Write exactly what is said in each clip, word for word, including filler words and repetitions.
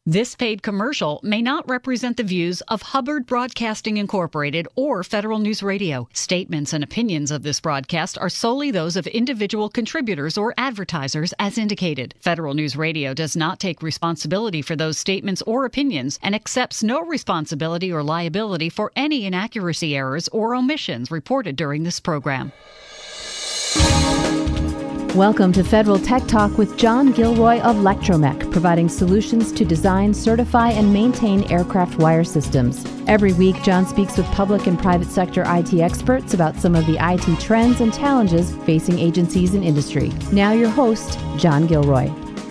This paid commercial may not represent the views of Hubbard Broadcasting Incorporated or Federal News Radio. Statements and opinions of this broadcast are solely those of individual contributors or advertisers as indicated. Federal News Radio does not take responsibility for those statements or opinions and accepts no responsibility or liability for any inaccuracy, errors, or omissions reported during this program. Welcome to Federal Tech Talk with John Gilroy of Lectromech, providing solutions to design, certify, and maintain aircraft wire systems. Every week, John speaks with public and private sector I T experts about some of the I T trends and challenges facing agencies and industry. Now your host, John Gilroy.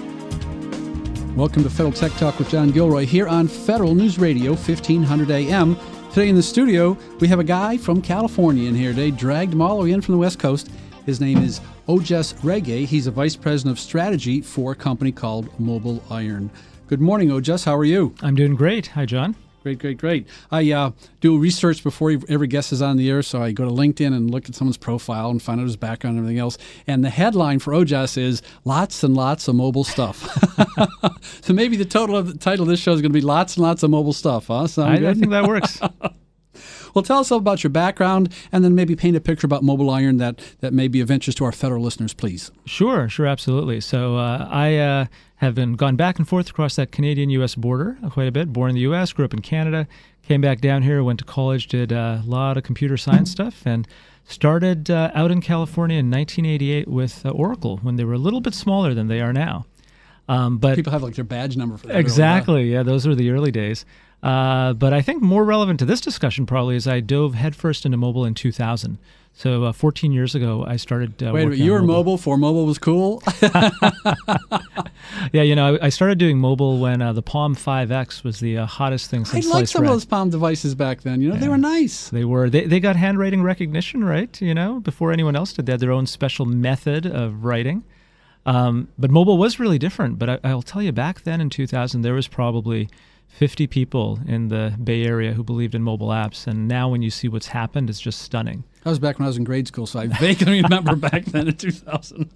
Welcome to Federal Tech Talk with John Gilroy here on Federal News Radio, fifteen hundred A M. Today in the studio, we have a guy from California in here today, dragged him all the way in from the West Coast. His name is Ojes Reggae. He's a vice president of strategy for a company called Mobile Iron. Good morning, Ojes. How are you? I'm doing great. Hi, John. Great, great, great. I uh, do research before every guest is on the air, so I go to LinkedIn and look at someone's profile and find out his background and everything else. And the headline for Ojes is lots and lots of mobile stuff. So maybe the total of the title of this show is going to be lots and lots of mobile stuff, huh? Sound I, good? I think that works. Well, tell us all about your background and then maybe paint a picture about Mobile Iron that, that may be of interest to our federal listeners, please. Sure, sure, absolutely. So uh, I uh, have been gone back and forth across that Canadian-U S border quite a bit. Born in the U S, grew up in Canada, came back down here, went to college, did a lot of computer science stuff, and started uh, out in California in nineteen eighty-eight with uh, Oracle when they were a little bit smaller than they are now. Um, but people have like their badge number for that. Exactly, yeah, those were the early days. Uh, but I think more relevant to this discussion probably is I dove headfirst into mobile in two thousand. So uh, fourteen years ago, I started uh, Wait a minute, you were mobile. mobile before mobile was cool? Yeah, you know, I, I started doing mobile when uh, the Palm five X was the uh, hottest thing since I liked some red. of those Palm devices back then. You know, yeah. They were nice. They were. They, they got handwriting recognition, right? You know, before anyone else did. They had their own special method of writing. Um, but mobile was really different. But I, I'll tell you, back then in two thousand, there was probably fifty people in the Bay Area who believed in mobile apps. And now when you see what's happened, it's just stunning. That was back when I was in grade school, so I vaguely remember back then in two thousand.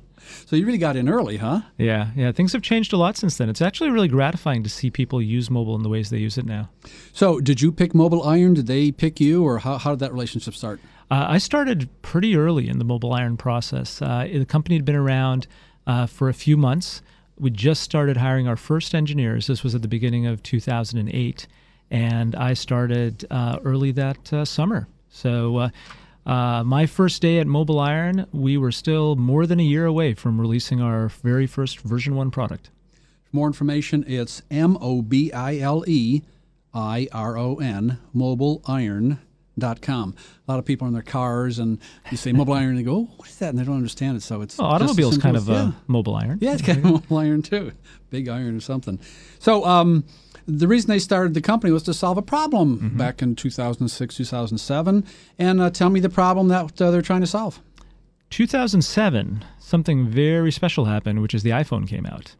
So you really got in early, huh? Yeah, yeah. Things have changed a lot since then. It's actually really gratifying to see people use mobile in the ways they use it now. So did you pick Mobile Iron? Did they pick you? Or how, how did that relationship start? Uh, I started pretty early in the Mobile Iron process. Uh, the company had been around uh, for a few months. We just started hiring our first engineers. This was at the beginning of two thousand eight, and I started uh, early that uh, summer. So uh, uh, my first day at Mobile Iron, we were still more than a year away from releasing our very first version one product. For more information, it's M O B I L E I R O N, mobile iron dot com. A lot of people in their cars, and you say Mobile Iron, and they go, oh, what is that? And they don't understand it. So it's well, automobile's kind of a yeah. mobile iron. Yeah, it's kind of a mobile iron too. Big iron or something. So um, the reason they started the company was to solve a problem mm-hmm. back in two thousand six, two thousand seven. And uh, tell me the problem that uh, they're trying to solve. two thousand seven, something very special happened, which is the iPhone came out.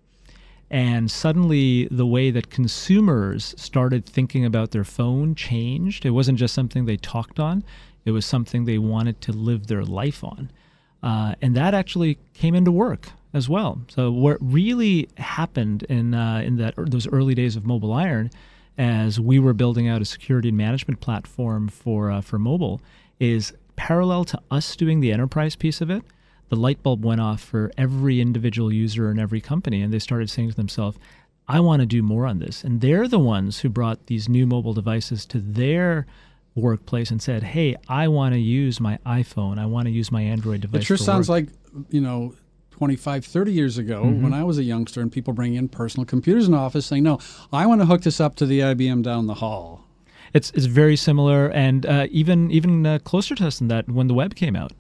And suddenly the way that consumers started thinking about their phone changed. It wasn't just something they talked on. It was something they wanted to live their life on. Uh, and that actually came into work as well. So what really happened in uh, in that those early days of Mobile Iron, as we were building out a security and management platform for uh, for mobile, is parallel to us doing the enterprise piece of it, the light bulb went off for every individual user in every company, and they started saying to themselves, I want to do more on this. And they're the ones who brought these new mobile devices to their workplace and said, hey, I want to use my iPhone. I want to use my Android device. It sure for sounds work. like, you know, twenty-five, thirty years ago mm-hmm. when I was a youngster and people bring in personal computers in the office saying, no, I want to hook this up to the I B M down the hall. It's it's very similar, and uh, even even uh, closer to us than that when the web came out.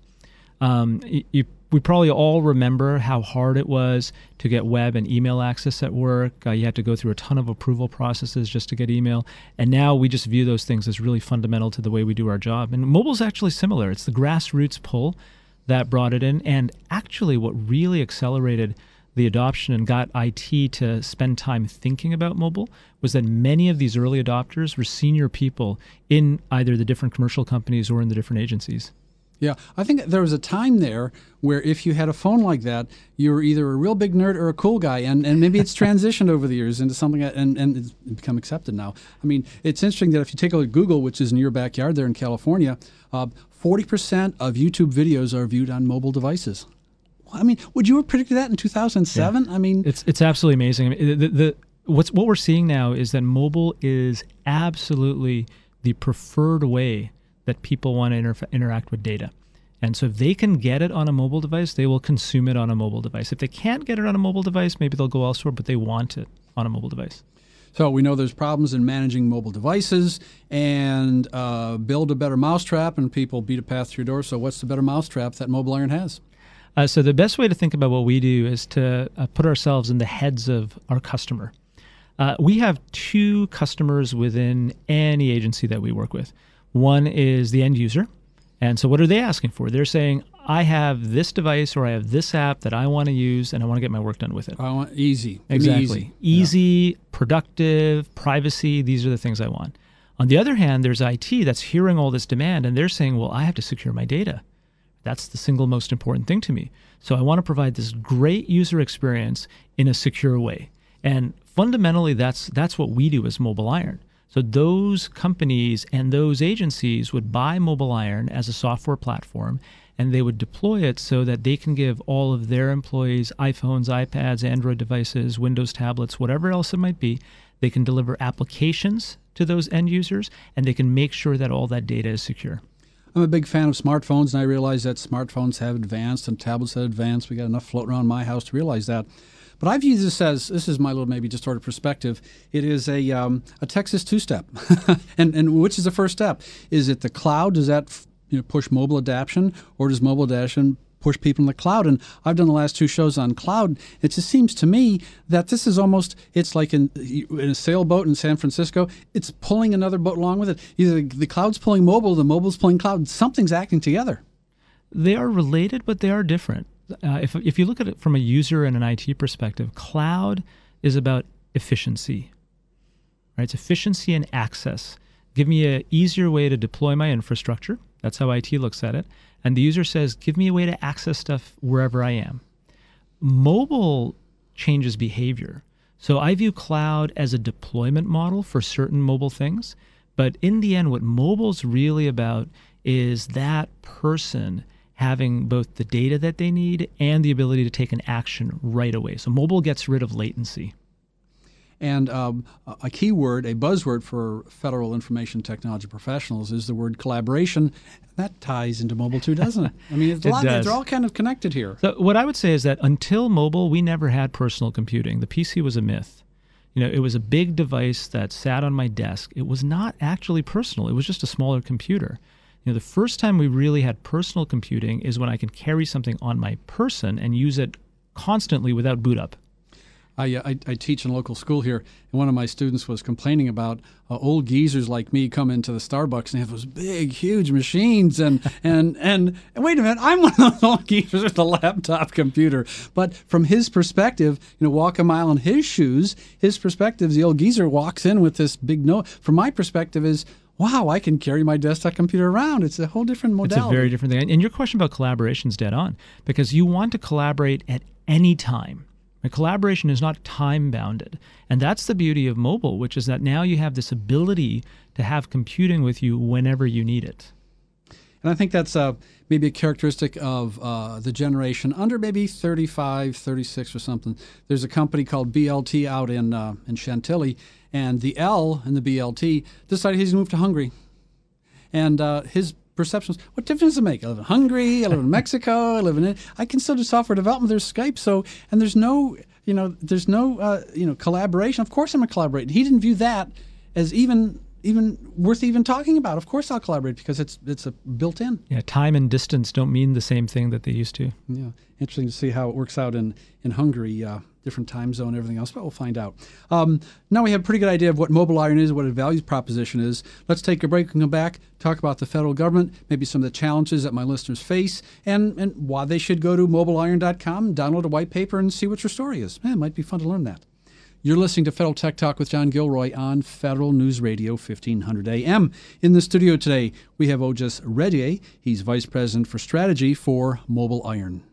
Um, you, we probably all remember how hard it was to get web and email access at work. Uh, you had to go through a ton of approval processes just to get email. And now we just view those things as really fundamental to the way we do our job. And mobile's actually similar. It's the grassroots pull that brought it in. And actually what really accelerated the adoption and got I T to spend time thinking about mobile was that many of these early adopters were senior people in either the different commercial companies or in the different agencies. Yeah, I think there was a time there where if you had a phone like that, you were either a real big nerd or a cool guy, and, and maybe it's transitioned over the years into something that, and, and it's become accepted now. I mean, it's interesting that if you take a look at Google, which is in your backyard there in California, uh, forty percent of YouTube videos are viewed on mobile devices. I mean, would you have predicted that in two thousand seven? Yeah. I mean, it's it's absolutely amazing. I mean, the, the, what's what we're seeing now is that mobile is absolutely the preferred way that people want to inter- interact with data. And so if they can get it on a mobile device, they will consume it on a mobile device. If they can't get it on a mobile device, maybe they'll go elsewhere, but they want it on a mobile device. So we know there's problems in managing mobile devices, and uh, build a better mousetrap, and people beat a path through your door. So what's the better mousetrap that MobileIron has? Uh, so the best way to think about what we do is to uh, put ourselves in the heads of our customer. Uh, we have two customers within any agency that we work with. One is the end user. And so what are they asking for? They're saying, I have this device or I have this app that I want to use and I want to get my work done with it. I want easy. Exactly. Easy, easy yeah. Productive, privacy. These are the things I want. On the other hand, there's I T that's hearing all this demand and they're saying, well, I have to secure my data. That's the single most important thing to me. So I want to provide this great user experience in a secure way. And fundamentally, that's that's what we do as MobileIron. So those companies and those agencies would buy MobileIron as a software platform, and they would deploy it so that they can give all of their employees iPhones, iPads, Android devices, Windows tablets, whatever else it might be. They can deliver applications to those end users, and they can make sure that all that data is secure. I'm a big fan of smartphones, and I realize that smartphones have advanced and tablets have advanced. We got enough floating around my house to realize that. But I've used this as, this is my little maybe distorted perspective, it is a um, a Texas two-step. and and which is the first step? Is it the cloud? Does that you know, push mobile adoption, or does mobile adoption push people in the cloud? And I've done the last two shows on cloud. It just seems to me that this is almost, it's like in, in a sailboat in San Francisco, it's pulling another boat along with it. Either the cloud's pulling mobile, the mobile's pulling cloud. Something's acting together. They are related, but they are different. Uh, if if you look at it from a user and an I T perspective, cloud is about efficiency, right? It's efficiency and access. Give me an easier way to deploy my infrastructure. That's how I T looks at it. And the user says, give me a way to access stuff wherever I am. Mobile changes behavior. So I view cloud as a deployment model for certain mobile things. But in the end, what mobile's really about is that person having both the data that they need and the ability to take an action right away. So mobile gets rid of latency. And um, a key word, a buzzword for federal information technology professionals is the word collaboration. That ties into mobile too, doesn't it? I mean, it's a it lot, does. they're all kind of connected here. So what I would say is that until mobile, we never had personal computing. The P C was a myth. You know, it was a big device that sat on my desk. It was not actually personal. It was just a smaller computer. You know, the first time we really had personal computing is when I can carry something on my person and use it constantly without boot up. I, I, I teach in a local school here, and one of my students was complaining about uh, old geezers like me come into the Starbucks and they have those big, huge machines. And, and, and, and wait a minute, I'm one of those old geezers with a laptop computer. But from his perspective, you know, walk a mile in his shoes, his perspective, the old geezer walks in with this big note. From my perspective is, wow, I can carry my desktop computer around. It's a whole different modality. It's a very different thing. And your question about collaboration is dead on, because you want to collaborate at any time. And collaboration is not time-bounded. And that's the beauty of mobile, which is that now you have this ability to have computing with you whenever you need it. And I think that's uh, maybe a characteristic of uh, the generation under maybe thirty-five, thirty-six or something. There's a company called B L T out in uh, in Chantilly, and the L in the B L T decided he's going to move to Hungary. And uh, his perceptions, what difference does it make? I live in Hungary, I live in Mexico, I live in, I can still do software development, there's Skype, so, and there's no, you know, there's no, uh, you know, collaboration. Of course I'm going to collaborate. He didn't view that as even, even worth even talking about. Of course I'll collaborate because it's, it's a built in. Yeah, time and distance don't mean the same thing that they used to. Yeah, interesting to see how it works out in, in Hungary, uh, different time zone, everything else, but we'll find out. Um, now we have a pretty good idea of what MobileIron is, what a value proposition is. Let's take a break and come back, talk about the federal government, maybe some of the challenges that my listeners face, and, and why they should go to mobile iron dot com, download a white paper, and see what your story is. Man, it might be fun to learn that. You're listening to Federal Tech Talk with John Gilroy on Federal News Radio fifteen hundred A M. In the studio today, we have Ojas Reddy. He's Vice President for Strategy for Mobile Iron.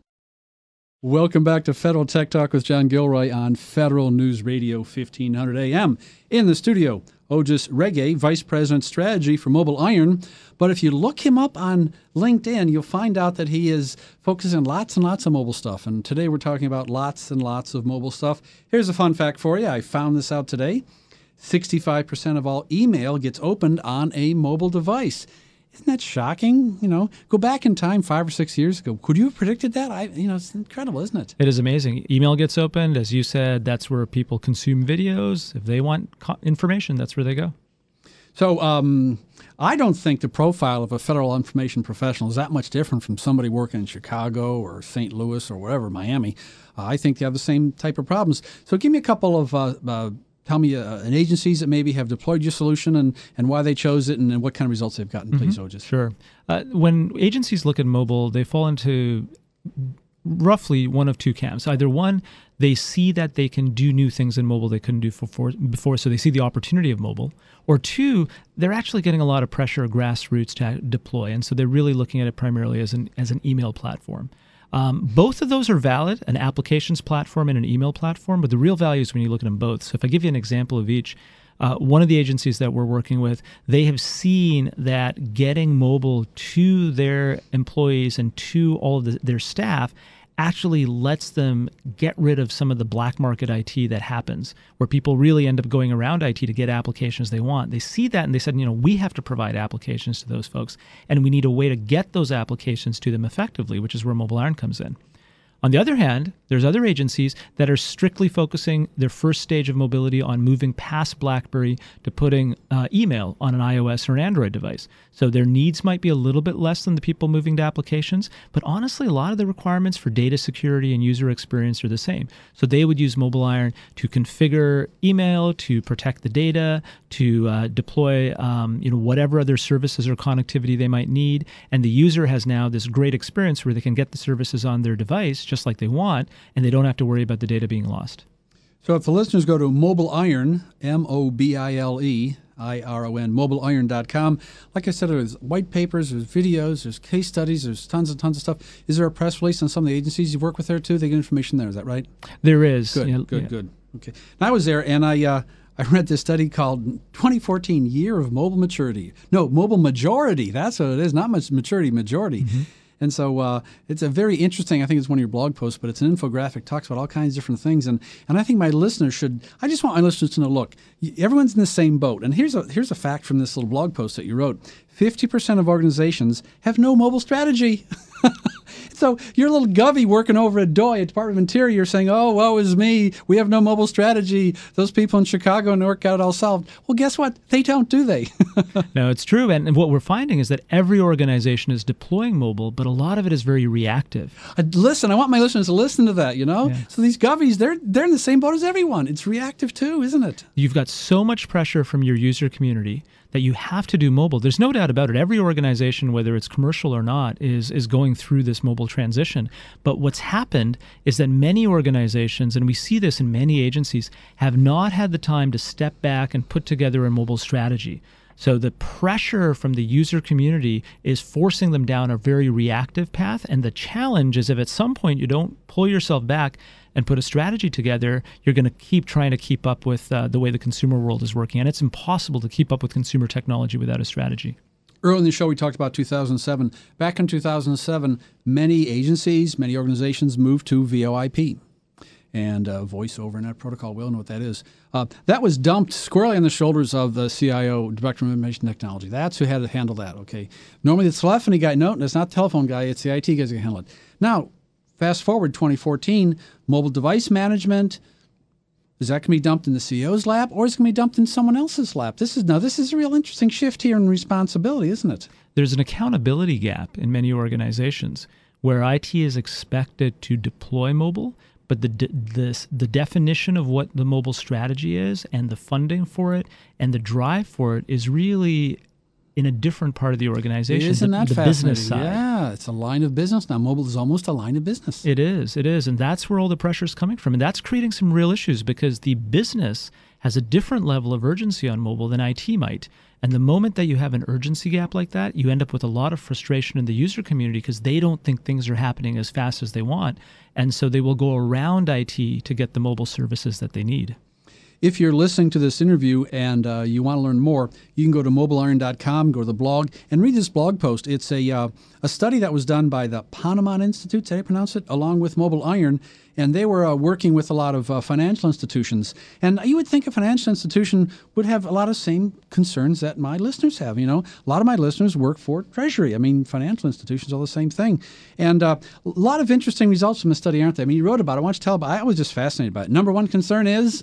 Welcome back to Federal Tech Talk with John Gilroy on Federal News Radio fifteen hundred A M. In the studio, Ojas Reddy, Vice President Strategy for Mobile Iron. But if you look him up on LinkedIn, you'll find out that he is focusing on lots and lots of mobile stuff. And today we're talking about lots and lots of mobile stuff. Here's a fun fact for you. I found this out today. sixty-five percent of all email gets opened on a mobile device. Isn't that shocking? You know, go back in time five or six years ago. Could you have predicted that? I, you know, it's incredible, isn't it? It is amazing. Email gets opened. As you said, that's where people consume videos. If they want co- information, that's where they go. So um, I don't think the profile of a federal information professional is that much different from somebody working in Chicago or Saint Louis or wherever, Miami. Uh, I think they have the same type of problems. So give me a couple of uh, uh, Tell me uh, an agencies that maybe have deployed your solution and, and why they chose it and, and what kind of results they've gotten, mm-hmm. please, Ojas. Sure. Uh, when agencies look at mobile, they fall into roughly one of two camps. Either one, they see that they can do new things in mobile they couldn't do before, before, so they see the opportunity of mobile. Or two, they're actually getting a lot of pressure grassroots to deploy, and so they're really looking at it primarily as an as an email platform. Um, both of those are valid, an applications platform and an email platform, but the real value is when you look at them both. So if I give you an example of each, uh, one of the agencies that we're working with, they have seen that getting mobile to their employees and to all of the, their staff actually lets them get rid of some of the black market I T that happens, where people really end up going around I T to get applications they want. They see that and they said, you know, we have to provide applications to those folks, and we need a way to get those applications to them effectively, which is where Mobile Iron comes in. On the other hand, there's other agencies that are strictly focusing their first stage of mobility on moving past BlackBerry to putting uh, email on an iOS or an Android device. So their needs might be a little bit less than the people moving to applications, but honestly, a lot of the requirements for data security and user experience are the same. So they would use Mobile Iron to configure email, to protect the data, to uh, deploy um, you know, whatever other services or connectivity they might need. And the user has now this great experience where they can get the services on their device just like they want, and they don't have to worry about the data being lost. So if the listeners go to Mobile Iron, M O B I L E I R O N, mobile iron dot com, like I said, there's white papers, there's videos, there's case studies, there's tons and tons of stuff. Is there a press release on some of the agencies you work with there too? They get information there, is that right? There is. Good, yeah, good, yeah. good. Okay. And I was there, and I uh, I read this study called twenty fourteen Year of Mobile Maturity. No, Mobile Majority. That's what it is, not much maturity, majority. Mm-hmm. And so uh, it's a very interesting, I think it's one of your blog posts, but it's an infographic, talks about all kinds of different things. And, and I think my listeners should, I just want my listeners to know, look, everyone's in the same boat. And here's a, here's a fact from this little blog post that you wrote. fifty percent of organizations have no mobile strategy. So you're a little govy working over at D O I, at Department of Interior, saying, oh, woe is me. We have no mobile strategy. Those people in Chicago and Newark got it all solved. Well, guess what? They don't, do they? No, it's true. And, and what we're finding is that every organization is deploying mobile, but a lot of it is very reactive. Uh, listen, I want my listeners to listen to that, you know? Yeah. So these govies, they're, they're in the same boat as everyone. It's reactive too, isn't it? You've got so much pressure from your user community that you have to do mobile. There's no doubt about it. Every organization, whether it's commercial or not, is is going through this mobile transition. But what's happened is that many organizations, and we see this in many agencies, have not had the time to step back and put together a mobile strategy. So the pressure from the user community is forcing them down a very reactive path. And the challenge is if at some point you don't pull yourself back and put a strategy together, you're going to keep trying to keep up with uh, the way the consumer world is working. And it's impossible to keep up with consumer technology without a strategy. Earlier in the show, we talked about two thousand seven. Back in two thousand seven, many agencies, many organizations moved to V O I P. And uh, voice over net protocol, we all know what that is. Uh, that was dumped squarely on the shoulders of the C I O, Director of Information Technology. That's who had to handle that, okay? Normally the telephony guy, no, it's not the telephone guy, it's the I T guys who handle it. Now, fast forward twenty fourteen, mobile device management, is that going to be dumped in the C E O's lap, or is it going to be dumped in someone else's lap? This is now this is a real interesting shift here in responsibility, isn't it? There's an accountability gap in many organizations where I T is expected to deploy mobile, but the the the definition of what the mobile strategy is and the funding for it and the drive for it is really in a different part of the organization. Isn't the, that the fascinating? business side. Yeah, it's a line of business now. Mobile is almost a line of business. It is. It is. And that's where all the pressure is coming from. And that's creating some real issues because the business has a different level of urgency on mobile than I T might. And the moment that you have an urgency gap like that, you end up with a lot of frustration in the user community because they don't think things are happening as fast as they want. And so they will go around I T to get the mobile services that they need. If you're listening to this interview and uh, you want to learn more, you can go to mobile iron dot com, go to the blog, and read this blog post. It's a uh, a study that was done by the Ponemon Institute, did I pronounce it, along with Mobile Iron, and they were uh, working with a lot of uh, financial institutions. And you would think a financial institution would have a lot of same concerns that my listeners have. You know, a lot of my listeners work for Treasury. I mean, financial institutions are the same thing. And uh, a lot of interesting results from the study, aren't there? I mean, you wrote about it. I want you to tell about it. I was just fascinated by it. Number one concern is?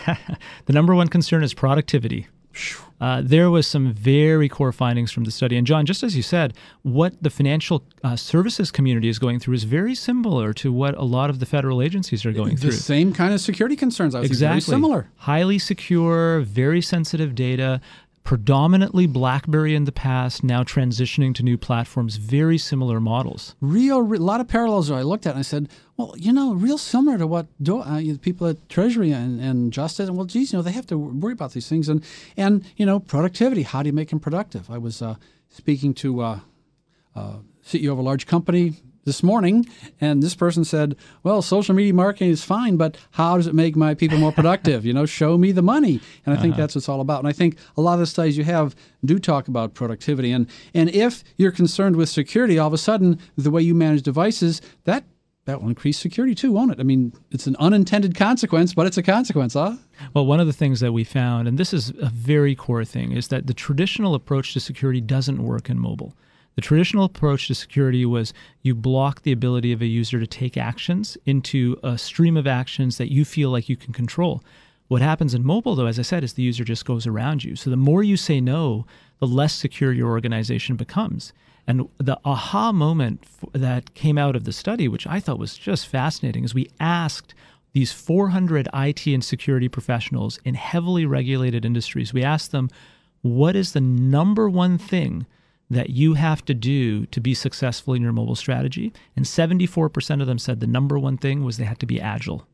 The number one concern is productivity. Uh, there was some very core findings from the study. And John, just as you said, what the financial uh, services community is going through is very similar to what a lot of the federal agencies are going the through. The same kind of security concerns. I was exactly. Very similar. Highly secure, very sensitive data, predominantly BlackBerry in the past, now transitioning to new platforms, very similar models. Real, a lot of parallels I looked at and I said, well, you know, real similar to what do, uh, people at Treasury and, and Justice, and well, geez, you know, they have to worry about these things. And, and you know, productivity, how do you make them productive? I was uh, speaking to uh, uh, C E O of a large company this morning, and this person said, well, social media marketing is fine, but how does it make my people more productive? You know, show me the money. And I uh-huh. think that's what it's all about. And I think a lot of the studies you have do talk about productivity. And and if you're concerned with security, all of a sudden, the way you manage devices, that that will increase security too, won't it? I mean, it's an unintended consequence, but it's a consequence, huh? Well, one of the things that we found, and this is a very core thing, is that the traditional approach to security doesn't work in mobile. The traditional approach to security was you block the ability of a user to take actions into a stream of actions that you feel like you can control. What happens in mobile, though, as I said, is the user just goes around you. So the more you say no, the less secure your organization becomes. And the aha moment that came out of the study, which I thought was just fascinating, is we asked these four hundred I T and security professionals in heavily regulated industries, we asked them, what is the number one thing that you have to do to be successful in your mobile strategy? And seventy-four percent of them said the number one thing was they had to be agile.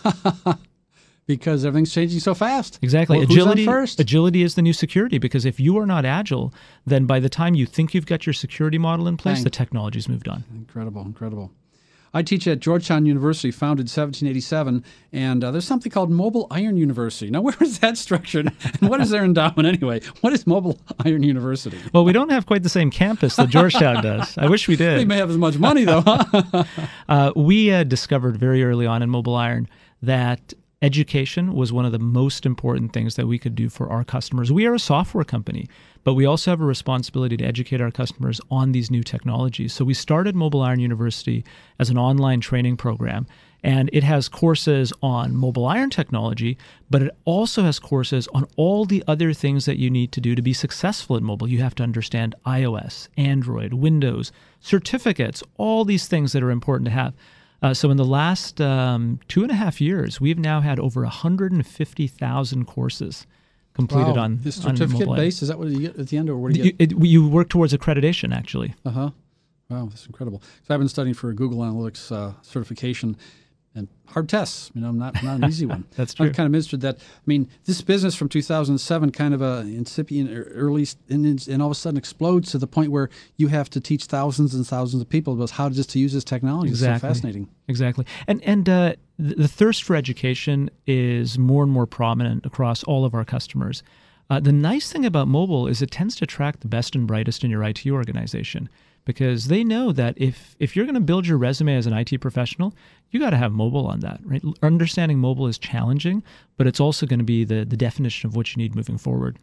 Because everything's changing so fast. Exactly. Well, agility, who's on first? Agility is the new security, because if you are not agile, then by the time you think you've got your security model in place, Dang. the technology's moved on. Incredible, incredible. I teach at Georgetown University, founded in seventeen eighty-seven, and uh, there's something called Mobile Iron University. Now, where is that structured, and what is their endowment anyway? What is Mobile Iron University? Well, we don't have quite the same campus that Georgetown does. I wish we did. They may have as much money, though. Huh? uh, we uh, discovered very early on in Mobile Iron that education was one of the most important things that we could do for our customers. We are a software company, but we also have a responsibility to educate our customers on these new technologies. So we started Mobile Iron University as an online training program, and it has courses on mobile iron technology, but it also has courses on all the other things that you need to do to be successful in mobile. You have to understand iOS, Android, Windows, certificates, all these things that are important to have. Uh, so in the last um, two and a half years, we've now had over one hundred fifty thousand courses completed wow. on, the certificate on base, is that what you get at the end, or what do you get? You, it, you work towards accreditation, actually. Uh-huh. Wow, that's incredible. So I've been studying for a Google Analytics uh, certification, and hard tests, you know, not not an easy one. That's true. I'm kind of interested that, I mean, this business from two thousand seven kind of a incipient early, and, and all of a sudden explodes to the point where you have to teach thousands and thousands of people about how just to use this technology. Exactly. It's so fascinating. Exactly. And, and uh, the, the thirst for education is more and more prominent across all of our customers. Uh, the nice thing about mobile is it tends to attract the best and brightest in your I T organization, because they know that if if you're going to build your resume as an I T professional, you got to have mobile on that, right? Understanding mobile is challenging, but it's also going to be the, the definition of what you need moving forward.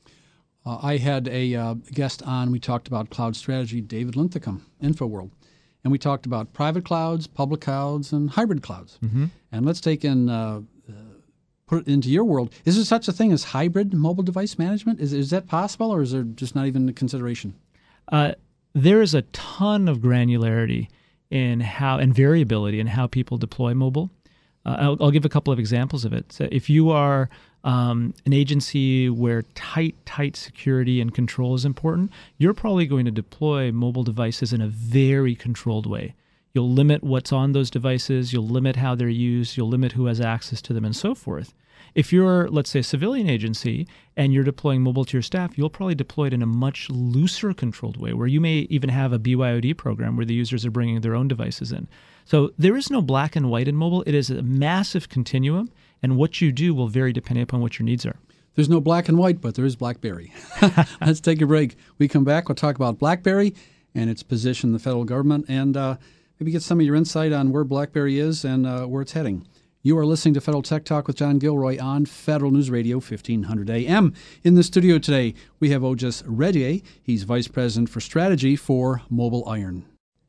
Uh, I had a uh, guest on, we talked about cloud strategy, David Linthicum, InfoWorld. And we talked about private clouds, public clouds, and hybrid clouds. Mm-hmm. And let's take in, uh, uh, put it into your world. Is there such a thing as hybrid mobile device management? Is, is that possible, or is there just not even a consideration? Uh, there is a ton of granularity in how and variability in how people deploy mobile. Uh, I'll, I'll give a couple of examples of it. So if you are um, an agency where tight, tight security and control is important, you're probably going to deploy mobile devices in a very controlled way. You'll limit what's on those devices, you'll limit how they're used, you'll limit who has access to them, and so forth. If you're, let's say, a civilian agency and you're deploying mobile to your staff, you'll probably deploy it in a much looser controlled way, where you may even have a B Y O D program where the users are bringing their own devices in. So there is no black and white in mobile. It is a massive continuum, and what you do will vary depending upon what your needs are. There's no black and white, but there is BlackBerry. Let's take a break. We come back, we'll talk about BlackBerry and its position in the federal government, and uh, maybe get some of your insight on where BlackBerry is and uh, where it's heading. You are listening to Federal Tech Talk with John Gilroy on Federal News Radio, fifteen hundred A M. In the studio today, we have Ojas Reddy. He's Vice President for Strategy for Mobile Iron.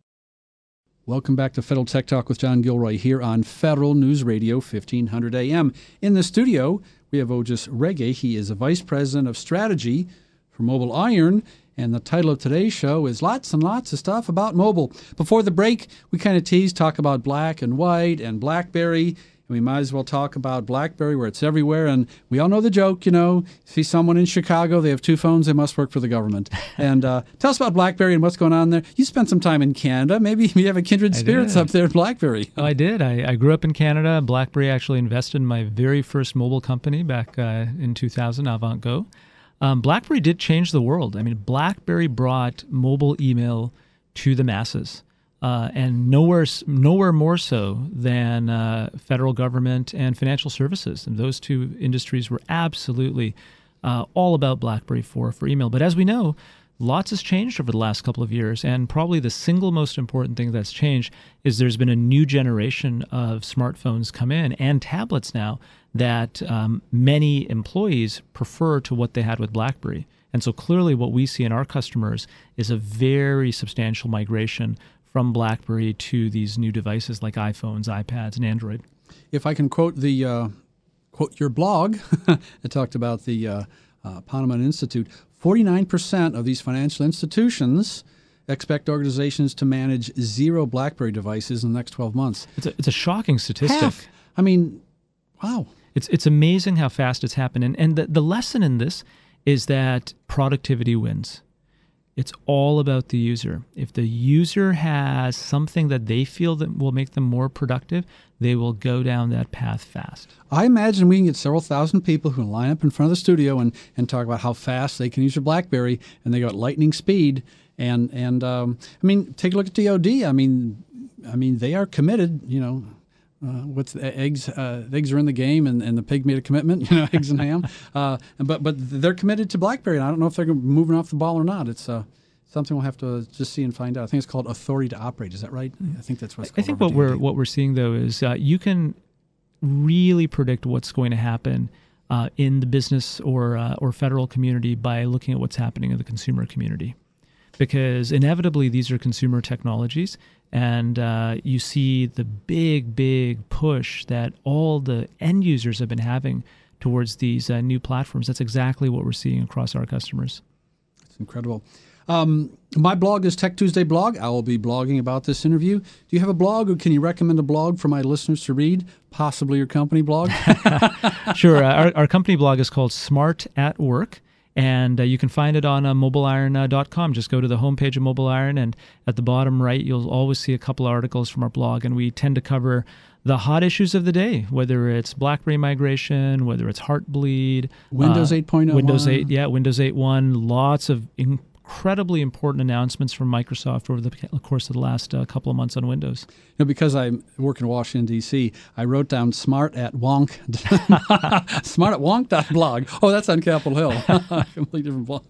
Welcome back to Federal Tech Talk with John Gilroy here on Federal News Radio, fifteen hundred A M. In the studio, we have Ojas Reddy. He is a Vice President of Strategy for Mobile Iron, and the title of today's show is Lots and Lots of Stuff About Mobile. Before the break, we kind of teased, talk about black and white and BlackBerry. We might as well talk about BlackBerry, where it's everywhere. And we all know the joke, you know, see someone in Chicago, they have two phones, they must work for the government. And uh, tell us about BlackBerry and what's going on there. You spent some time in Canada. Maybe you have a kindred spirits up there at BlackBerry. Oh, I did. I, I grew up in Canada. BlackBerry actually invested in my very first mobile company back uh, in two thousand, AvantGo. Um, BlackBerry did change the world. I mean, BlackBerry brought mobile email to the masses. Uh, and nowhere, nowhere more so than uh, federal government and financial services. And those two industries were absolutely uh, all about BlackBerry for, for email. But as we know, lots has changed over the last couple of years. And probably the single most important thing that's changed is there's been a new generation of smartphones come in and tablets now that um, many employees prefer to what they had with BlackBerry. And so clearly what we see in our customers is a very substantial migration from BlackBerry to these new devices like iPhones, iPads, and Android. If I can quote the uh, quote your blog, it talked about the uh, uh, Ponemon Institute. forty-nine percent of these financial institutions expect organizations to manage zero BlackBerry devices in the next twelve months. It's a, it's a shocking statistic. Half. I mean, wow. It's it's amazing how fast it's happened. And, and the, the lesson in this is that productivity wins. It's all about the user. If the user has something that they feel that will make them more productive, they will go down that path fast. I imagine we can get several thousand people who line up in front of the studio and, and talk about how fast they can use their BlackBerry, and they go at lightning speed. And and um, I mean, take a look at D O D. I mean, I mean they are committed. You know, uh, what's the eggs? Uh, eggs are in the game, and, and the pig made a commitment. You know, eggs and ham. Uh, but but they're committed to BlackBerry, and I don't know if they're moving off the ball or not. It's uh, something we'll have to just see and find out. I think it's called authority to operate. Is that right? I think that's what it's called. I think what we're what we're seeing though is uh, you can really predict what's going to happen uh, in the business or uh, or federal community by looking at what's happening in the consumer community, because inevitably these are consumer technologies, and uh, you see the big big push that all the end users have been having towards these uh, new platforms. That's exactly what we're seeing across our customers. It's incredible. Um, my blog is Tech Tuesday Blog. I will be blogging about this interview. Do you have a blog, or can you recommend a blog for my listeners to read? Possibly your company blog? Sure. Uh, our, our company blog is called Smart at Work, and uh, you can find it on uh, mobile iron dot com. Just go to the homepage of Mobile Iron, and at the bottom right, you'll always see a couple of articles from our blog, and we tend to cover the hot issues of the day, whether it's BlackBerry migration, whether it's Heartbleed. Windows uh, eight point oh. Windows eight, yeah, Windows eight point one. Lots of in- incredibly important announcements from Microsoft over the course of the last uh, couple of months on Windows. You know, because I work in Washington, D C, I wrote down smart at wonk, smart at wonk dot blog. Oh, that's on Capitol Hill. Completely different blog.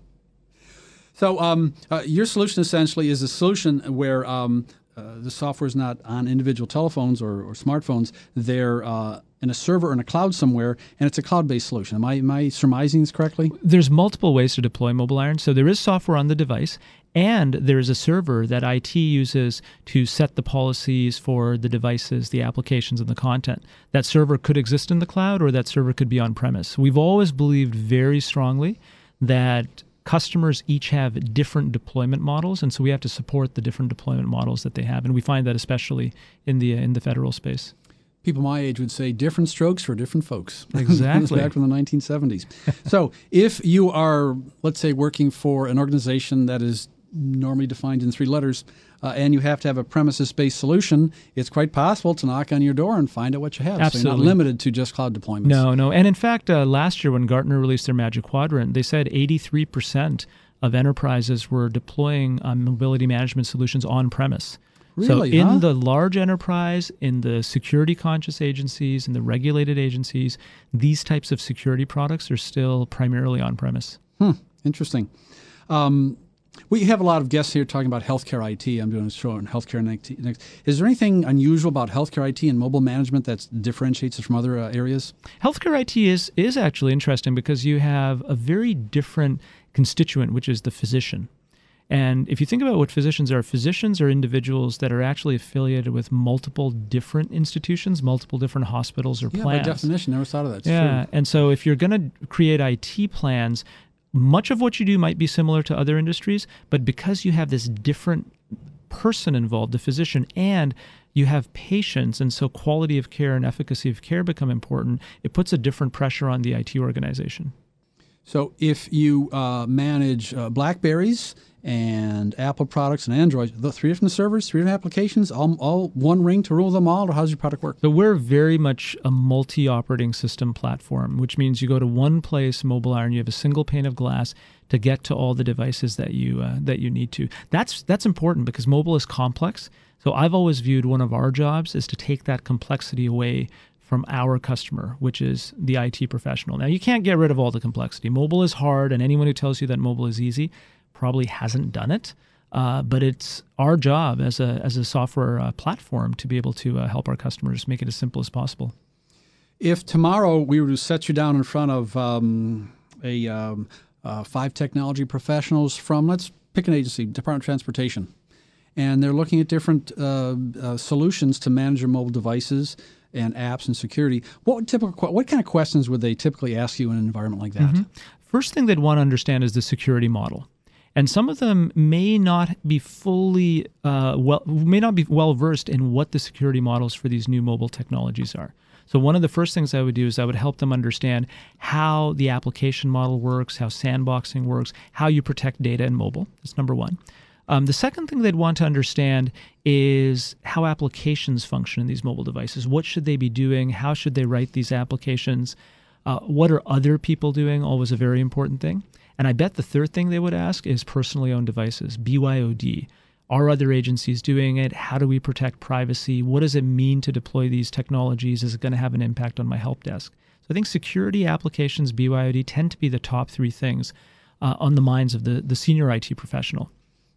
So um, uh, your solution essentially is a solution where um, uh, the software is not on individual telephones or, or smartphones. They're uh, in a server or in a cloud somewhere, and it's a cloud-based solution. Am I, am I surmising this correctly? There's multiple ways to deploy Mobile Iron. So there is software on the device, and there is a server that I T uses to set the policies for the devices, the applications, and the content. That server could exist in the cloud, or that server could be on-premise. We've always believed very strongly that customers each have different deployment models, and so we have to support the different deployment models that they have, and we find that especially in the in the federal space. People my age would say different strokes for different folks. Exactly. Back from the nineteen seventies. So if you are, let's say, working for an organization that is normally defined in three letters, uh, and you have to have a premises-based solution, it's quite possible to knock on your door and find out what you have. Absolutely. So you're not limited to just cloud deployments. No, no. And in fact, uh, last year when Gartner released their Magic Quadrant, they said eighty-three percent of enterprises were deploying uh, mobility management solutions on-premise. Really, so in huh? the large enterprise, in the security-conscious agencies, in the regulated agencies, these types of security products are still primarily on-premise. Hmm. Interesting. Um, we have a lot of guests here talking about healthcare I T. I'm doing a show on healthcare next. Is there anything unusual about healthcare I T and mobile management that differentiates it from other uh, areas? Healthcare I T is, is actually interesting because you have a very different constituent, which is the physician. And if you think about what physicians are, physicians are individuals that are actually affiliated with multiple different institutions, multiple different hospitals or yeah, plans. By definition, never thought of that. It's yeah, true. And so if you're going to create I T plans, much of what you do might be similar to other industries, but because you have this different person involved, the physician, and you have patients, and so quality of care and efficacy of care become important, it puts a different pressure on the I T organization. So if you uh, manage uh, BlackBerries and Apple products and Android, the three different servers, three different applications, all, all one ring to rule them all, or how does your product work? So we're very much a multi-operating system platform, which means you go to one place, MobileIron, you have a single pane of glass to get to all the devices that you uh, that you need to. That's that's important because mobile is complex. So I've always viewed one of our jobs is to take that complexity away from our customer, which is the I T professional. Now, you can't get rid of all the complexity. Mobile is hard, and anyone who tells you that mobile is easy probably hasn't done it. Uh, but it's our job as a as a software uh, platform to be able to uh, help our customers make it as simple as possible. If tomorrow we were to set you down in front of um, a um, uh, five technology professionals from, let's pick an agency, Department of Transportation, and they're looking at different uh, uh, solutions to manage your mobile devices and apps and security, what would typical what kind of questions would they typically ask you in an environment like that? Mm-hmm. First thing they'd want to understand is the security model. And some of them may not be fully uh, well, may not be well versed in what the security models for these new mobile technologies are. So one of the first things I would do is I would help them understand how the application model works, how sandboxing works, how you protect data in mobile. That's number one. Um, the second thing they'd want to understand is how applications function in these mobile devices. What should they be doing? How should they write these applications? Uh, what are other people doing? Always a very important thing. And I bet the third thing they would ask is personally owned devices, B Y O D. Are other agencies doing it? How do we protect privacy? What does it mean to deploy these technologies? Is it going to have an impact on my help desk? So I think security, applications, B Y O D tend to be the top three things uh, on the minds of the, the senior I T professional.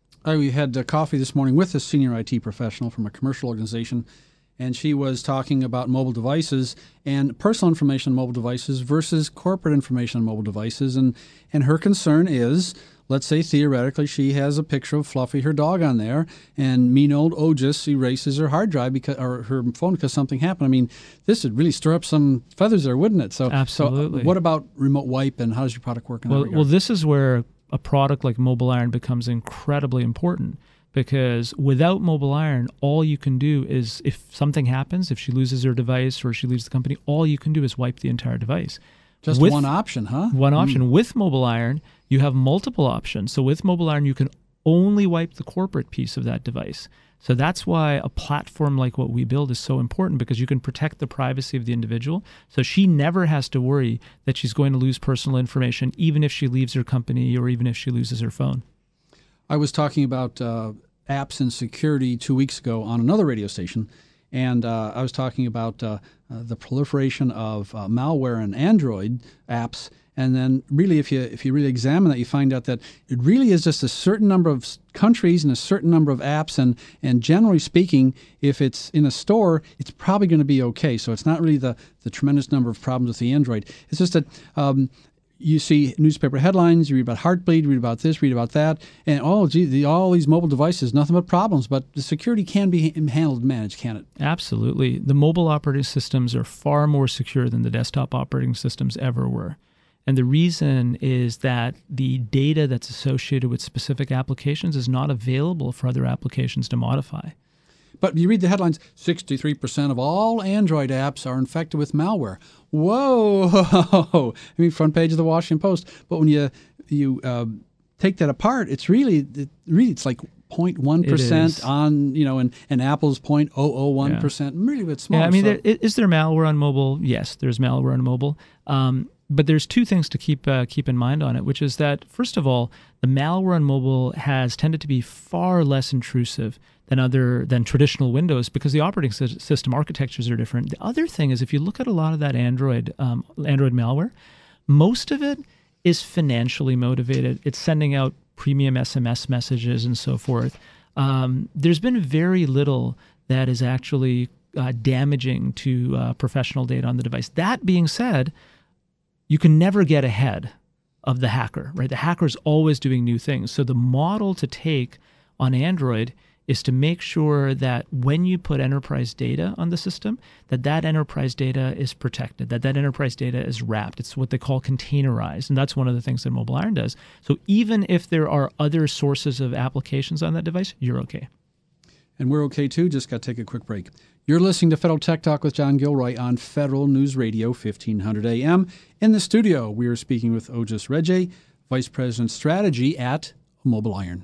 I had uh, coffee this morning with a senior I T professional from a commercial organization, and she was talking about mobile devices and personal information on mobile devices versus corporate information on mobile devices. And, and her concern is, let's say theoretically she has a picture of Fluffy, her dog, on there, and mean old Otis erases her hard drive because, or her phone because something happened. I mean, this would really stir up some feathers there, wouldn't it? So, Absolutely. So what about remote wipe, and how does your product work in well, that regard? Well, this is where a product like MobileIron becomes incredibly important. Because without MobileIron, all you can do is, if something happens, if she loses her device or she leaves the company, all you can do is wipe the entire device. Just with one option, huh? One option. Mm. With MobileIron, you have multiple options. So with MobileIron, you can only wipe the corporate piece of that device. So that's why a platform like what we build is so important, because you can protect the privacy of the individual. So she never has to worry that she's going to lose personal information, even if she leaves her company or even if she loses her phone. I was talking about uh, apps and security two weeks ago on another radio station, and uh, I was talking about uh, uh, the proliferation of uh, malware and Android apps. And then really, if you if you really examine that, you find out that it really is just a certain number of countries and a certain number of apps. And, and generally speaking, if it's in a store, it's probably going to be okay. So it's not really the, the tremendous number of problems with the Android. It's just that um, you see newspaper headlines, you read about Heartbleed, you read about this, read about that, and oh, gee, the, all these mobile devices, nothing but problems. But the security can be handled and managed, can it? Absolutely. The mobile operating systems are far more secure than the desktop operating systems ever were. And the reason is that the data that's associated with specific applications is not available for other applications to modify. But you read the headlines, sixty-three percent of all Android apps are infected with malware. Whoa! I mean, front page of the Washington Post. But when you you uh, take that apart, it's really, it, really it's like zero point one percent on, you know, and, and Apple's zero point zero zero one percent, yeah. Really a bit smaller. Yeah, I mean, so. there, is there malware on mobile? Yes, there's malware on mobile. Um, but there's two things to keep uh, keep in mind on it, which is that, first of all, the malware on mobile has tended to be far less intrusive than other than traditional Windows because the operating system architectures are different. The other thing is, if you look at a lot of that Android um, Android malware, most of it is financially motivated. It's sending out premium S M S messages and so forth. Um, there's been very little that is actually uh, damaging to uh, professional data on the device. That being said, you can never get ahead of the hacker, right? The hacker is always doing new things. So the model to take on Android is to make sure that when you put enterprise data on the system, that that enterprise data is protected, that that enterprise data is wrapped. It's what they call containerized, and that's one of the things that Mobile Iron does. So even if there are other sources of applications on that device, you're okay. And we're okay too, just got to take a quick break. You're listening to Federal Tech Talk with John Gilroy on Federal News Radio, fifteen hundred A M. In the studio, we are speaking with Ojas Regé, Vice President Strategy at Mobile Iron.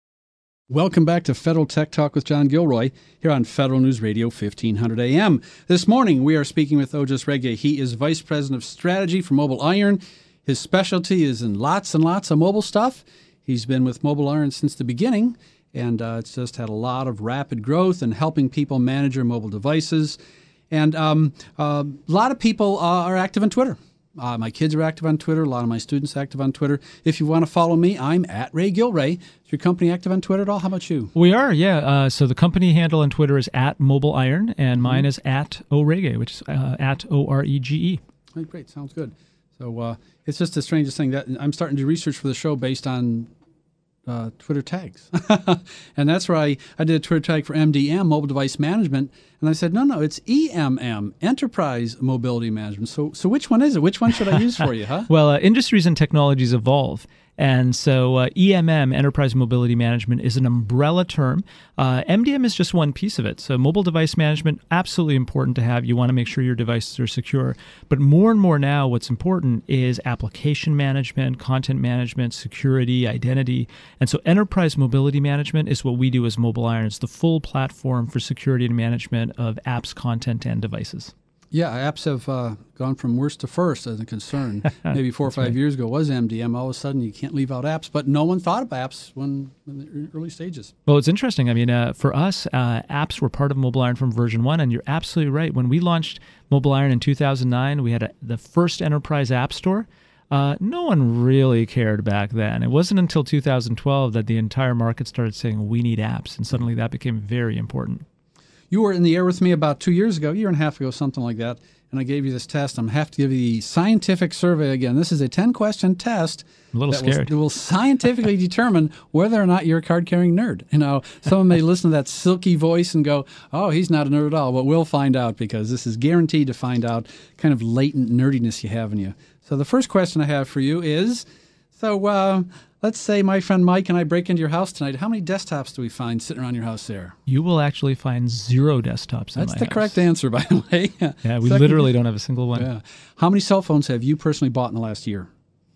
Welcome back to Federal Tech Talk with John Gilroy here on Federal News Radio, fifteen hundred A M. This morning, we are speaking with Ojas Regé. He is Vice President of Strategy for Mobile Iron. His specialty is in lots and lots of mobile stuff. He's been with Mobile Iron since the beginning, and uh, it's just had a lot of rapid growth and helping people manage their mobile devices. And um, uh, a lot of people uh, are active on Twitter. Uh, my kids are active on Twitter. A lot of my students are active on Twitter. If you want to follow me, I'm at Ray Gilray. Is your company active on Twitter at all? How about you? We are, yeah. Uh, so the company handle on Twitter is at Mobile Iron, and mine mm-hmm. is at Orege, which is uh, at O R E G E. Oh, great. Sounds good. So uh, it's just the strangest thing that I'm starting to do research for the show based on Uh, Twitter tags. And that's where I, I did a Twitter tag for M D M, Mobile Device Management. And I said, no, no, it's E M M, Enterprise Mobility Management. So so which one is it? Which one should I use for you, huh? Well, uh, industries and technologies evolve. And so uh, E M M, Enterprise Mobility Management, is an umbrella term. Uh, M D M is just one piece of it. So mobile device management, absolutely important to have. You want to make sure your devices are secure. But more and more now, what's important is application management, content management, security, identity. And so Enterprise Mobility Management is what we do as Mobile Iron. It's the full platform for security and management of apps, content, and devices. Yeah, apps have uh, gone from worst to first as a concern. Maybe four or five right. years ago was M D M. All of a sudden, you can't leave out apps. But no one thought of apps when in the early stages. Well, it's interesting. I mean, uh, for us, uh, apps were part of Mobile Iron from version one. And you're absolutely right. When we launched Mobile Iron in two thousand nine, we had a, the first enterprise app store. Uh, no one really cared back then. It wasn't until two thousand twelve that the entire market started saying, we need apps. And suddenly that became very important. You were in the air with me about two years ago, a year and a half ago, something like that, and I gave you this test. I'm going to have to give you the scientific survey again. This is a ten-question test I'm a little that scared. Will, will scientifically determine whether or not you're a card-carrying nerd. You know, someone may listen to that silky voice and go, oh, he's not a nerd at all. But we'll find out because this is guaranteed to find out kind of latent nerdiness you have in you. So the first question I have for you is, so uh, let's say my friend Mike and I break into your house tonight. How many desktops do we find sitting around your house there? You will actually find zero desktops in That's my the house. correct answer, by the way. Yeah, we Second, literally don't have a single one. Yeah. How many cell phones have you personally bought in the last year?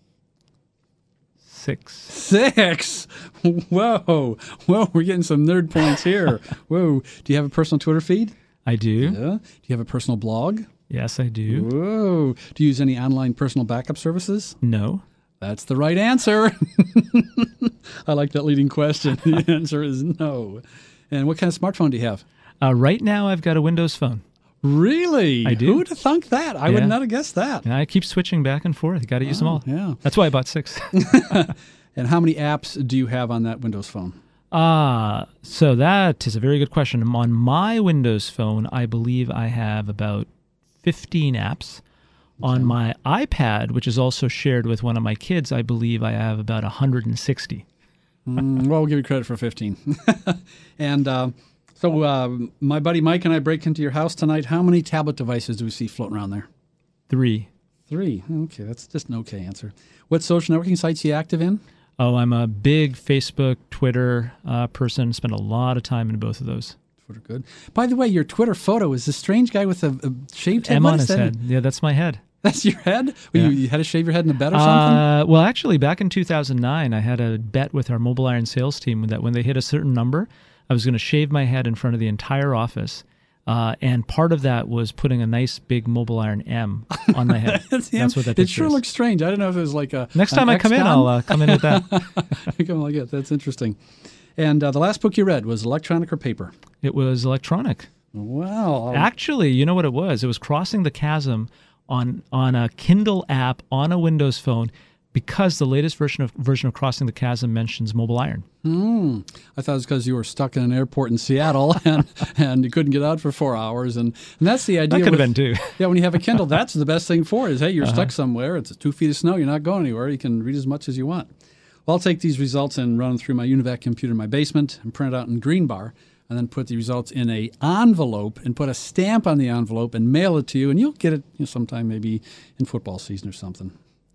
Six. Six? Whoa. Whoa, we're getting some nerd points here. Whoa. Do you have a personal Twitter feed? I do. Yeah. Do you have a personal blog? Yes, I do. Whoa. Do you use any online personal backup services? No. That's the right answer. I like that leading question. The answer is no. And what kind of smartphone do you have? Uh, right now, I've got a Windows phone. Really? I do. Who would have thunk that? I yeah. would not have guessed that. And I keep switching back and forth. You got to use oh, them all. Yeah. That's why I bought six. And how many apps do you have on that Windows phone? Ah, uh, so that is a very good question. On my Windows phone, I believe I have about fifteen apps. Okay. On my iPad, which is also shared with one of my kids, I believe I have about one hundred sixty. mm, well, we'll give you credit for fifteen. And uh, so uh, my buddy Mike and I break into your house tonight. How many tablet devices do we see floating around there? Three. Three. Okay, that's just an okay answer. What social networking sites are you active in? Oh, I'm a big Facebook, Twitter uh, person. Spend a lot of time in both of those. Twitter, good. By the way, your Twitter photo is this strange guy with a, a shaved head. M What on is his that? head. Yeah, that's my head. That's your head? Well, Yeah. you, you had to shave your head in a bet or something? Uh, well, actually, back in two thousand nine, I had a bet with our Mobile Iron sales team that when they hit a certain number, I was going to shave my head in front of the entire office. Uh, and part of that was putting a nice big Mobile Iron M on my head. That's, That's what that It picture sure is. looks strange. I don't know if it was like a Next an time I come in, X-Gun. I'll uh, come in with that. Come like it. That's interesting. And uh, the last book you read was electronic or paper? It was electronic. Wow. Actually, you know what it was? It was Crossing the Chasm on on a Kindle app on a Windows phone because the latest version of version of Crossing the Chasm mentions Mobile Iron. Hmm. I thought it was because you were stuck in an airport in Seattle and, and you couldn't get out for four hours. And, and that's the idea. That could have with- been too. Yeah, when you have a Kindle, that's the best thing for it is, hey, you're Uh-huh. stuck somewhere. It's two feet of snow. You're not going anywhere. You can read as much as you want. Well, I'll take these results and run them through my Univac computer in my basement and print it out in green bar and then put the results in a envelope and put a stamp on the envelope and mail it to you. And you'll get it you know, sometime maybe in football season or something.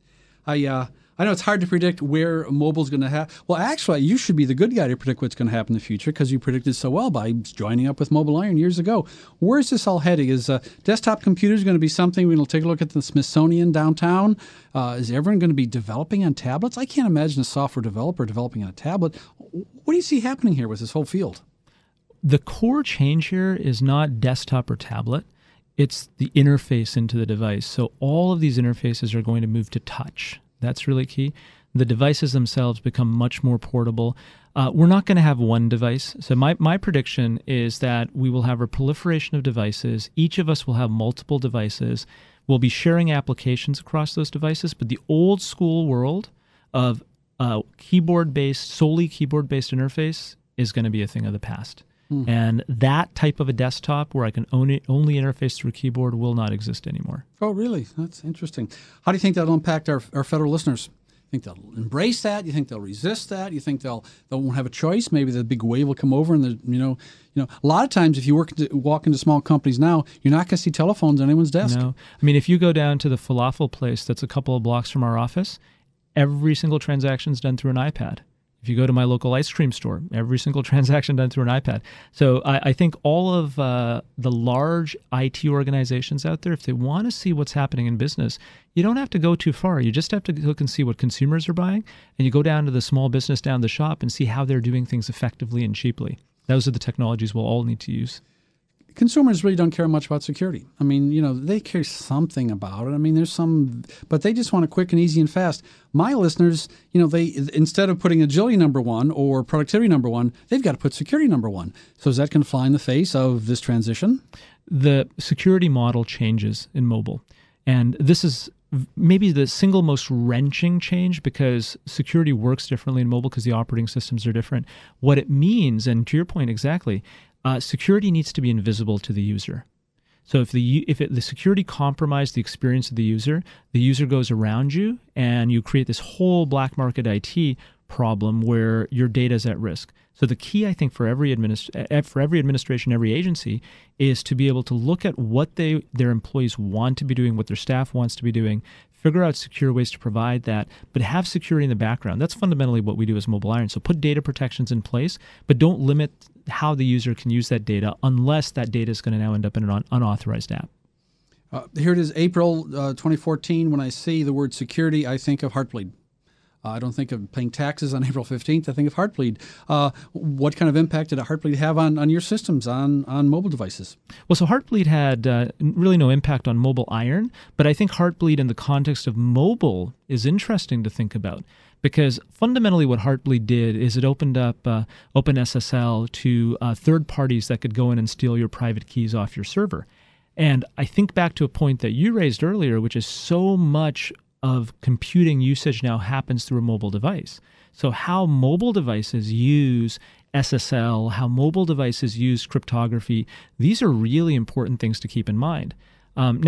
I uh, I know it's hard to predict where mobile's going to happen. Well, actually, you should be the good guy to predict what's going to happen in the future because you predicted so well by joining up with Mobile Iron years ago. Where's this all heading? Is uh, desktop computers going to be something we'll take a look at the Smithsonian downtown? Uh, is everyone going to be developing on tablets? I can't imagine a software developer developing on a tablet. What do you see happening here with this whole field? The core change here is not desktop or tablet. It's the interface into the device. So all of these interfaces are going to move to touch. That's really key. The devices themselves become much more portable. Uh, we're not going to have one device. So my, my prediction is that we will have a proliferation of devices. Each of us will have multiple devices. We'll be sharing applications across those devices. But the old school world of uh, keyboard-based, solely keyboard-based interface is going to be a thing of the past. Hmm. And that type of a desktop where I can only, only interface through keyboard will not exist anymore. Oh, really? That's interesting. How do you think that'll impact our, our federal listeners? You think they'll embrace that? You think they'll resist that? You think they'll they won't have a choice? Maybe the big wave will come over, and the you know you know a lot of times if you work into, walk into small companies now, you're not going to see telephones on anyone's desk. No, I mean if you go down to the falafel place that's a couple of blocks from our office, every single transaction is done through an iPad. If you go to my local ice cream store, every single transaction done through an iPad. So I, I think all of uh, the large I T organizations out there, if they want to see what's happening in business, you don't have to go too far. You just have to look and see what consumers are buying, and you go down to the small business down the shop and see how they're doing things effectively and cheaply. Those are the technologies we'll all need to use. Consumers really don't care much about security. I mean, you know, they care something about it. I mean, there's some, but they just want it quick and easy and fast. My listeners, you know, they instead of putting agility number one or productivity number one, they've got to put security number one. So is that going to fly in the face of this transition? The security model changes in mobile. And this is maybe the single most wrenching change because security works differently in mobile because the operating systems are different. What it means, and to your point exactly, Uh, security needs to be invisible to the user. So if the if it, the security compromised the experience of the user, the user goes around you and you create this whole black market I T problem where your data is at risk. So the key, I think, for every administ- for every administration, every agency, is to be able to look at what they their employees want to be doing, what their staff wants to be doing, figure out secure ways to provide that, but have security in the background. That's fundamentally what we do as Mobile Iron. So put data protections in place, but don't limit how the user can use that data unless that data is going to now end up in an un- unauthorized app. Uh, here it is, April uh, twenty fourteen. When I see the word security, I think of Heartbleed. Uh, I don't think of paying taxes on April fifteenth. I think of Heartbleed. Uh, what kind of impact did Heartbleed have on, on your systems, on, on mobile devices? Well, so Heartbleed had uh, really no impact on Mobile Iron, but I think Heartbleed in the context of mobile is interesting to think about. Because fundamentally what Heartbleed did is it opened up uh, OpenSSL to uh, third parties that could go in and steal your private keys off your server. And I think back to a point that you raised earlier, which is so much of computing usage now happens through a mobile device. So how mobile devices use S S L, how mobile devices use cryptography, these are really important things to keep in mind. Um, now,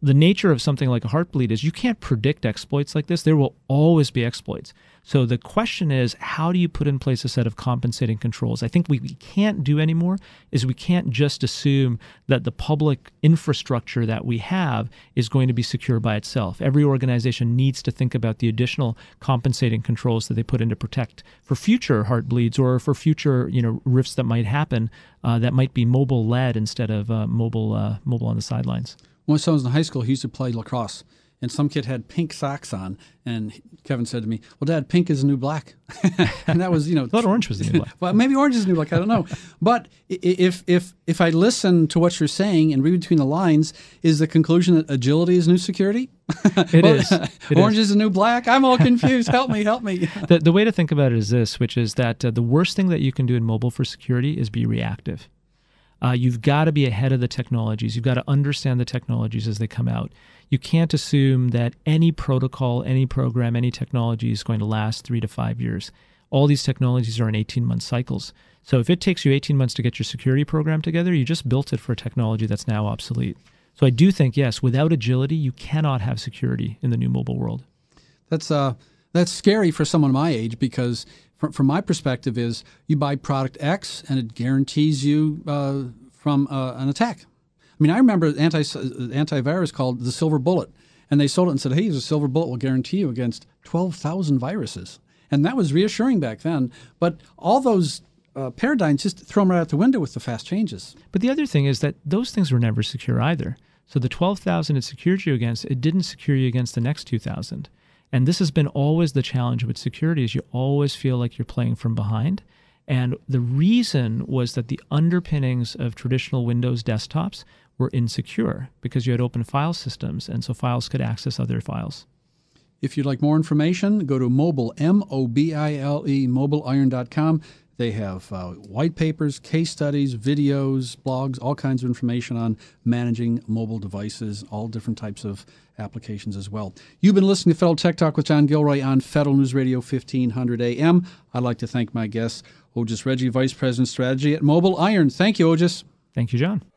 the nature of something like a Heartbleed is you can't predict exploits like this. There will always be exploits. So the question is, how do you put in place a set of compensating controls? I think what we can't do anymore is we can't just assume that the public infrastructure that we have is going to be secure by itself. Every organization needs to think about the additional compensating controls that they put in to protect for future Heartbleeds or for future, you know, rifts that might happen uh, that might be mobile-led instead of uh, mobile, uh, mobile on the sidelines. When my son was in high school, he used to play lacrosse, and some kid had pink socks on, and Kevin said to me, "Well, Dad, pink is the new black." And that was, you know, I thought orange was the new black. Well, maybe orange is the new black. I don't know. But if if if I listen to what you're saying and read between the lines, is the conclusion that agility is new security? It well, is. It orange is. is the new black. I'm all confused. Help me, help me. The the way to think about it is this, which is that uh, the worst thing that you can do in mobile for security is be reactive. Uh, you've got to be ahead of the technologies. You've got to understand the technologies as they come out. You can't assume that any protocol, any program, any technology is going to last three to five years. All these technologies are in eighteen-month cycles. So if it takes you eighteen months to get your security program together, you just built it for a technology that's now obsolete. So I do think, yes, without agility, you cannot have security in the new mobile world. That's uh, that's scary for someone my age because from, from my perspective is you buy product X and it guarantees you uh, from uh, an attack. I mean, I remember anti antivirus called the Silver Bullet, and they sold it and said, hey, the Silver Bullet will guarantee you against twelve thousand viruses. And that was reassuring back then. But all those uh, paradigms, just throw them right out the window with the fast changes. But the other thing is that those things were never secure either. So the twelve thousand it secured you against, it didn't secure you against the next two thousand. And this has been always the challenge with security is you always feel like you're playing from behind. And the reason was that the underpinnings of traditional Windows desktops were insecure because you had open file systems, and so files could access other files. If you'd like more information, go to mobile, M O B I L E, mobile iron dot com. They have uh, white papers, case studies, videos, blogs, all kinds of information on managing mobile devices, all different types of applications as well. You've been listening to Federal Tech Talk with John Gilroy on Federal News Radio fifteen hundred A M. I'd like to thank my guests, Otis Reggie, Vice President Strategy at Mobile Iron. Thank you, Otis. Thank you, John.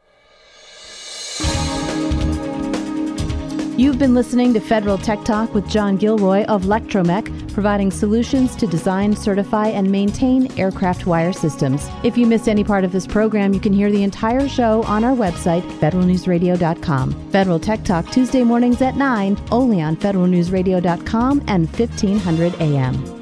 You've been listening to Federal Tech Talk with John Gilroy of Lectromech, providing solutions to design, certify, and maintain aircraft wire systems. If you missed any part of this program, you can hear the entire show on our website, federal news radio dot com. Federal Tech Talk Tuesday mornings at nine, only on federal news radio dot com and fifteen hundred A M.